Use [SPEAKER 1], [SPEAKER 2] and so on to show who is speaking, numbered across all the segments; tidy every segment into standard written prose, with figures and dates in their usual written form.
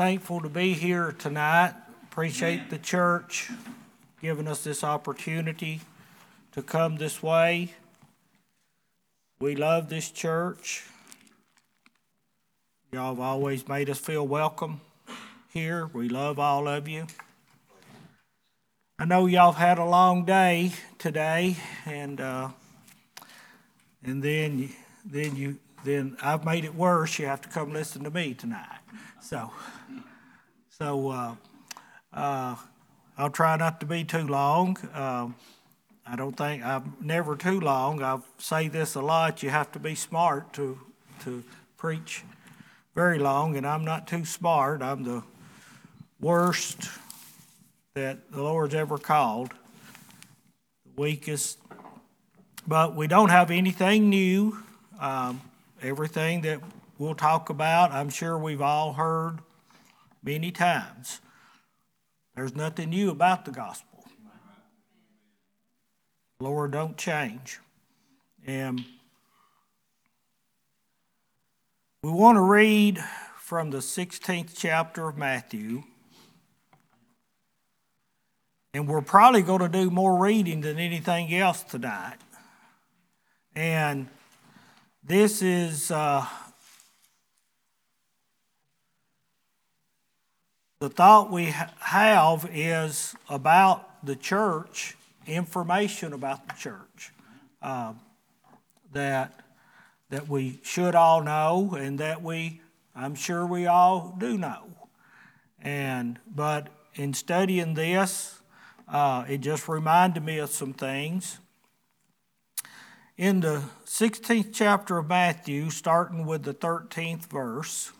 [SPEAKER 1] thankful to be here tonight. Appreciate the church giving us this opportunity to come this way. We love this church. Y'all have always made us feel welcome here. We love all of you. I know y'all have had a long day today, and then I've made it worse. You have to come listen to me tonight. So I'll try not to be too long. I'm never too long. I say this a lot. You have to be smart to preach very long, and I'm not too smart. I'm the worst that the Lord's ever called, the weakest. But we don't have anything new. Everything that we'll talk about, I'm sure we've all heard many times. There's nothing new about the gospel. The Lord don't change. And we want to read from the 16th chapter of Matthew. And we're probably going to do more reading than anything else tonight. And this is the thought we have is about the church, information about the church that we should all know, and that I'm sure we all do know. But in studying this, it just reminded me of some things. In the 16th chapter of Matthew, starting with the 13th verse,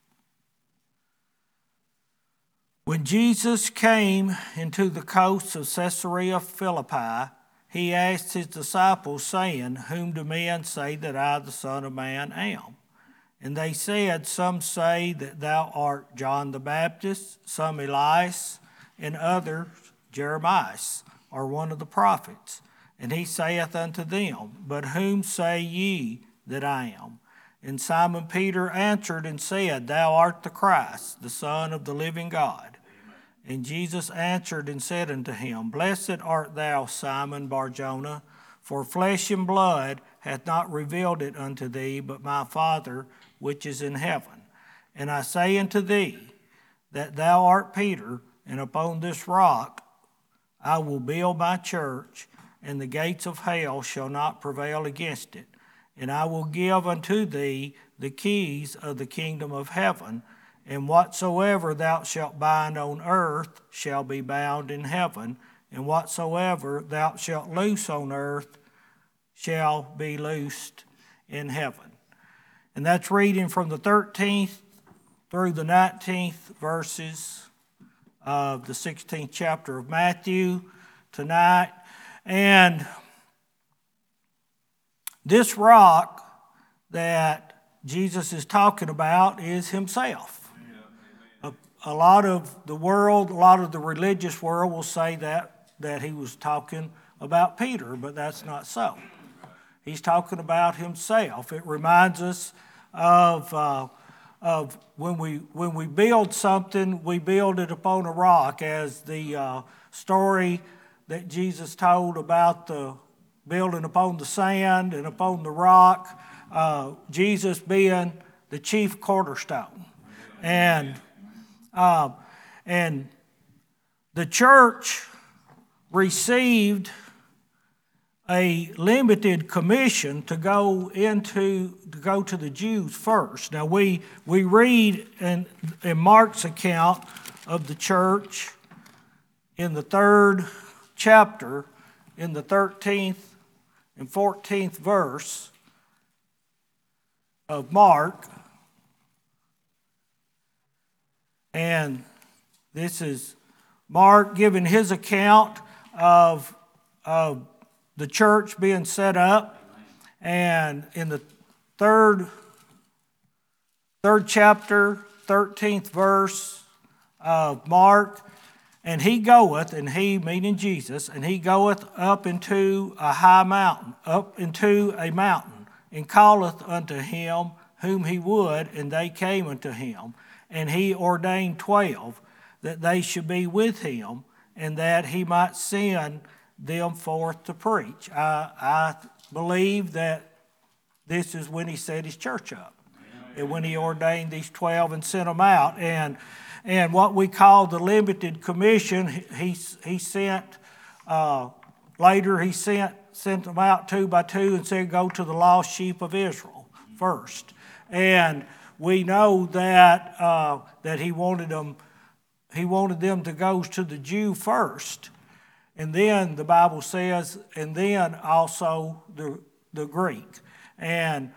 [SPEAKER 1] when Jesus came into the coasts of Caesarea Philippi, he asked his disciples, saying, "Whom do men say that I, the Son of Man, am?" And they said, "Some say that thou art John the Baptist, some Elias, and others Jeremiah, or one of the prophets." And he saith unto them, "But whom say ye that I am?" And Simon Peter answered and said, "Thou art the Christ, the Son of the living God." And Jesus answered and said unto him, "Blessed art thou, Simon Bar-Jonah, for flesh and blood hath not revealed it unto thee, but my Father which is in heaven. And I say unto thee, that thou art Peter, and upon this rock I will build my church, and the gates of hell shall not prevail against it. And I will give unto thee the keys of the kingdom of heaven, and whatsoever thou shalt bind on earth shall be bound in heaven, and whatsoever thou shalt loose on earth shall be loosed in heaven." And that's reading from the 13th through the 19th verses of the 16th chapter of Matthew tonight. And this rock that Jesus is talking about is himself. A lot of the world, a lot of the religious world will say that he was talking about Peter, but that's not so. He's talking about himself. It reminds us of when we build something, we build it upon a rock, as the story that Jesus told about the building upon the sand and upon the rock, Jesus being the chief cornerstone. And the church received a limited commission to go to the Jews first. Now we read in Mark's account of the church in the 3rd chapter, in the 13th and 14th verse of Mark. And this is Mark giving his account of the church being set up. And in the third chapter, 13th verse of Mark, and he goeth, and he, meaning Jesus, and he goeth up into a high mountain, and calleth unto him whom he would, and they came unto him. and he ordained 12 that they should be with him, and that he might send them forth to preach. I believe that this is when he set his church up, and when he ordained these 12 and sent them out. And what we call the limited commission, he sent, later he sent them out 2 by 2 and said, go to the lost sheep of Israel first. And we know that that he wanted them to go to the Jew first. And then the Bible says, and then also the Greek. And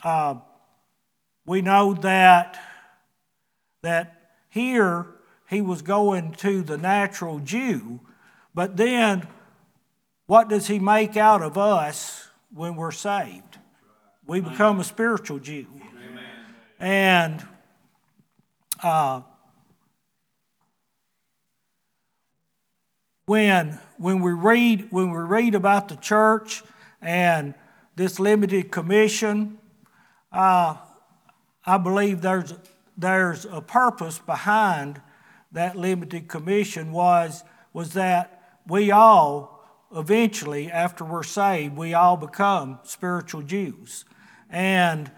[SPEAKER 1] we know that here he was going to the natural Jew, but then what does he make out of us when we're saved? We become a spiritual Jew. And when we read about the church and this limited commission, I believe there's a purpose behind that limited commission was that we all eventually, after we're saved, we all become spiritual Jews. And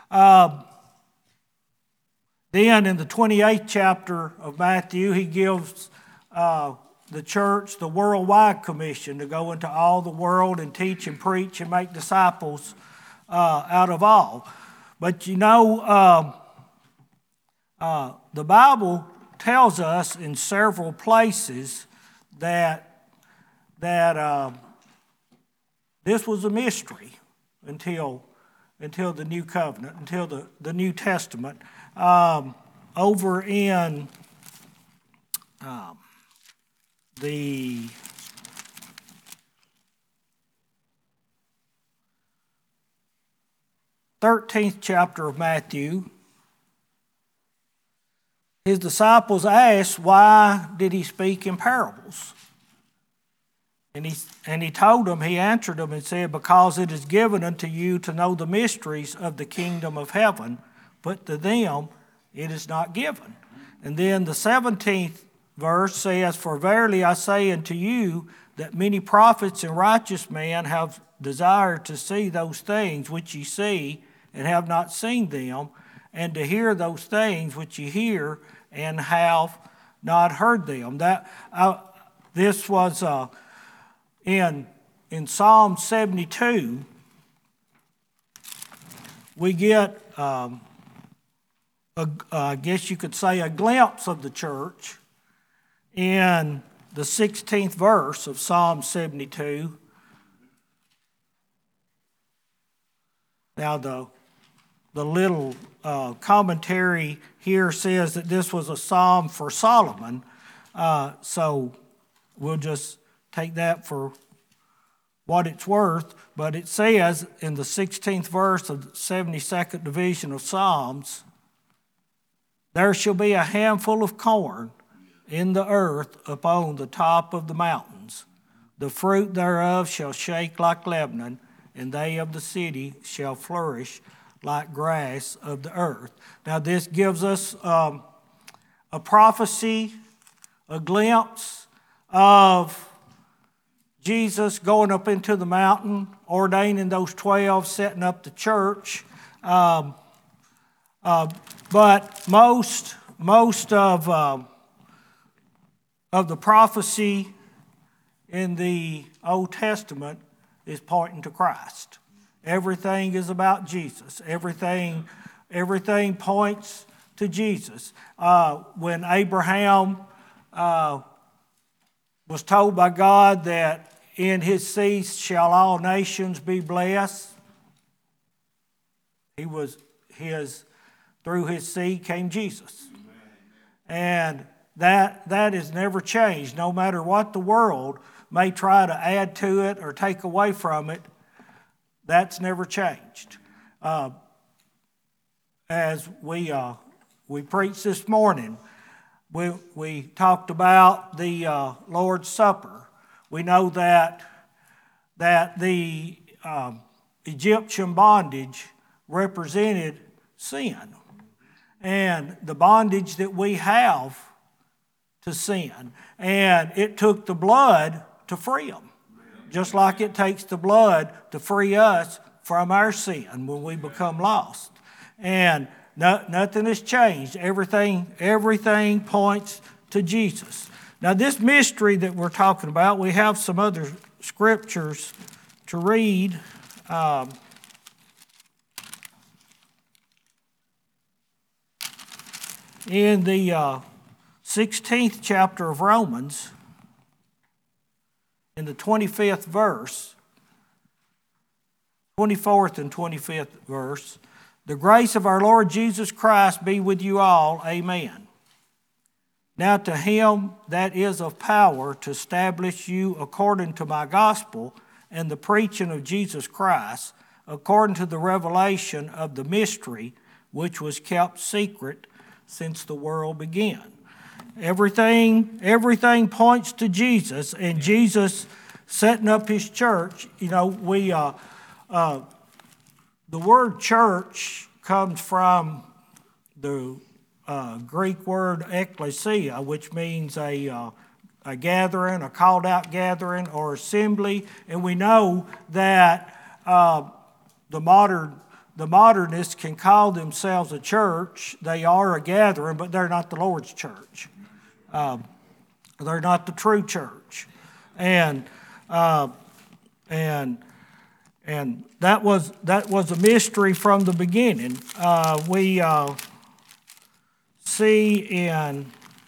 [SPEAKER 1] then in the 28th chapter of Matthew, he gives the church the worldwide commission to go into all the world and teach and preach and make disciples out of all. But you know, the Bible tells us in several places that this was a mystery until the New Covenant, until the New Testament. Over in the 13th chapter of Matthew, his disciples asked, why did he speak in parables? And he told them, he answered them and said, because it is given unto you to know the mysteries of the kingdom of heaven, but to them it is not given. And then the 17th verse says, for verily I say unto you, that many prophets and righteous men have desired to see those things which ye see, and have not seen them, and to hear those things which ye hear, and have not heard them. This was in Psalm 72. We get, I guess you could say, a glimpse of the church in the 16th verse of Psalm 72. Now, the little commentary here says that this was a psalm for Solomon, so we'll just take that for what it's worth. But it says in the 16th verse of the 72nd division of Psalms, there shall be a handful of corn in the earth upon the top of the mountains. The fruit thereof shall shake like Lebanon, and they of the city shall flourish like grass of the earth. Now this gives us a prophecy, a glimpse of Jesus going up into the mountain, ordaining those 12, setting up the church. But most of the prophecy in the Old Testament is pointing to Christ. Everything is about Jesus. Everything points to Jesus. When Abraham was told by God that in his seed shall all nations be blessed, through his seed came Jesus. And that has never changed. No matter what the world may try to add to it or take away from it, that's never changed. As we preached this morning, we talked about the Lord's Supper. We know that the Egyptian bondage represented sin. and the bondage that we have to sin. And it took the blood to free them, just like it takes the blood to free us from our sin when we become lost. And nothing has changed. Everything points to Jesus. Now, this mystery that we're talking about, we have some other scriptures to read. In the 16th chapter of Romans, in the 25th verse, 24th and 25th verse, the grace of our Lord Jesus Christ be with you all. Amen. Now to him that is of power to establish you according to my gospel and the preaching of Jesus Christ, according to the revelation of the mystery which was kept secret since the world began. Everything points to Jesus, and Jesus setting up his church. You know, the word church comes from the Greek word ekklesia, which means a gathering, a called out gathering or assembly. And we know that the modernists can call themselves a church. They are a gathering, but they're not the Lord's church. They're not the true church. And that was a mystery from the beginning. We see in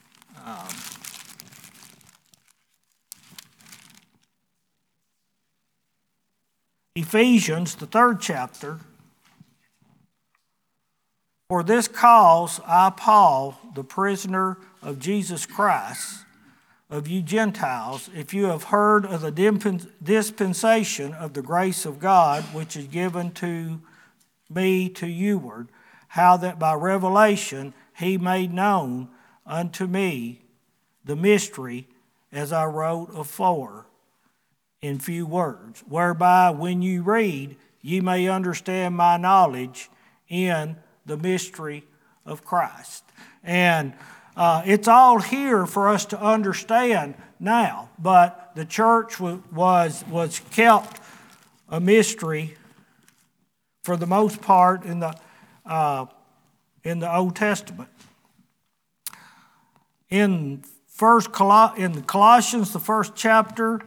[SPEAKER 1] Ephesians, the 3rd chapter, for this cause I, Paul, the prisoner of Jesus Christ, of you Gentiles, if you have heard of the dispensation of the grace of God, which is given to me to youward, how that by revelation he made known unto me the mystery, as I wrote afore in few words, whereby when you read, ye may understand my knowledge in the mystery of Christ. And it's all here for us to understand now, but the church was kept a mystery for the most part in the Old Testament. In Colossians, the 1st chapter,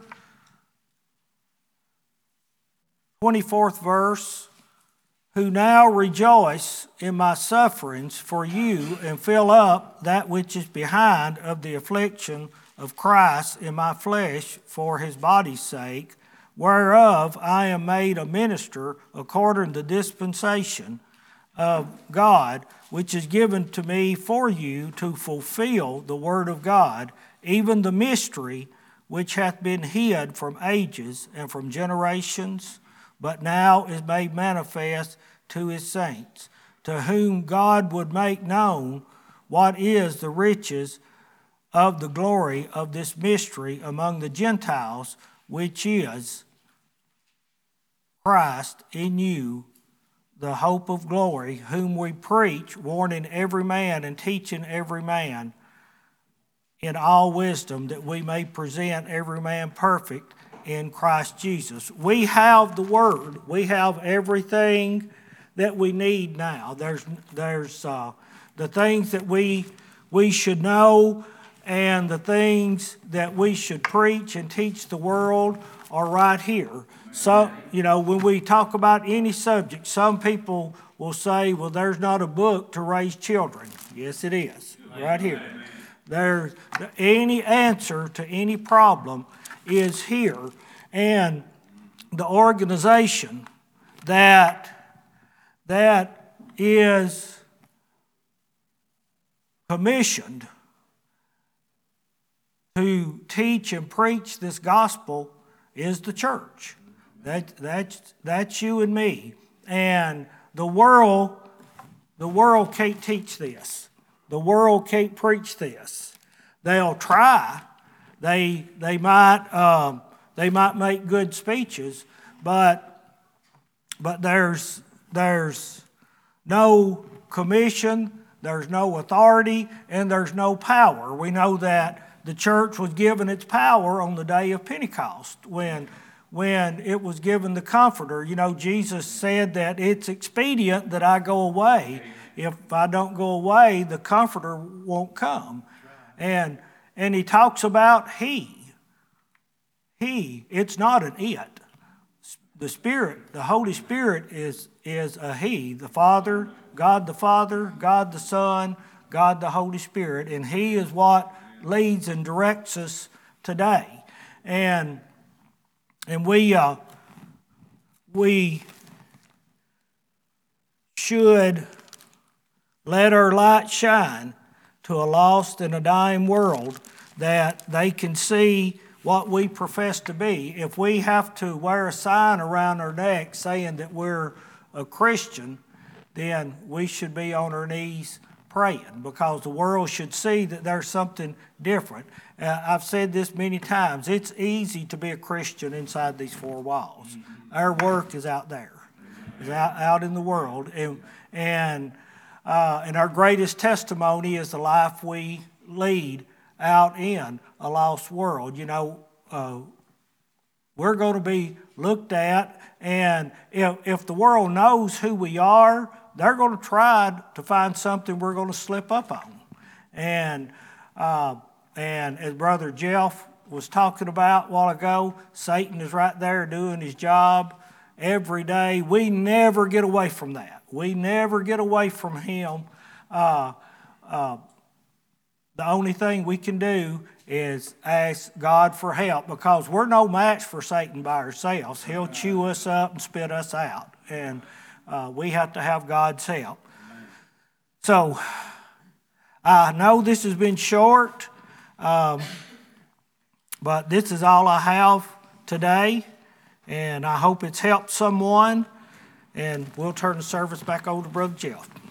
[SPEAKER 1] 24th verse, who now rejoice in my sufferings for you and fill up that which is behind of the affliction of Christ in my flesh for his body's sake, whereof I am made a minister according to the dispensation of God, which is given to me for you to fulfill the word of God, even the mystery which hath been hid from ages and from generations, but now is made manifest to his saints, to whom God would make known what is the riches of the glory of this mystery among the Gentiles, which is Christ in you, the hope of glory, whom we preach, warning every man and teaching every man in all wisdom, that we may present every man perfect in Christ Jesus. We have the Word. We have everything that we need now. There's the things that we should know, and the things that we should preach and teach the world are right here. So, when we talk about any subject, some people will say, well, there's not a book to raise children. Yes, it is, right here. There's any answer to any problem is here. And the organization that is commissioned to teach and preach this gospel is the church. That's you and me. And the world can't teach this. The world can't preach this. They'll try. They might make good speeches, but there's no commission. there's no authority, and there's no power. We know that the church was given its power on the day of Pentecost when it was given the Comforter. You know, Jesus said that it's expedient that I go away. If I don't go away, the Comforter won't come. And he talks about He. It's not an it. The Spirit, the Holy Spirit is a He. The Father, God the Son, God the Holy Spirit. And He is what leads and directs us today. And we should let our light shine to a lost and a dying world, that they can see what we profess to be. If we have to wear a sign around our neck saying that we're a Christian, then we should be on our knees praying, because the world should see that there's something different. I've said this many times. It's easy to be a Christian inside these four walls. Our work is out there, is out in the world, and our greatest testimony is the life we lead out in a lost world. You know, we're going to be looked at, and if the world knows who we are, they're going to try to find something we're going to slip up on. And as Brother Jeff was talking about a while ago, Satan is right there doing his job every day. We never get away from that. We never get away from him. The only thing we can do is ask God for help, because we're no match for Satan by ourselves. He'll chew us up and spit us out. And we have to have God's help. So I know this has been short, but this is all I have today, and I hope it's helped someone. And we'll turn the service back over to Brother Jeff.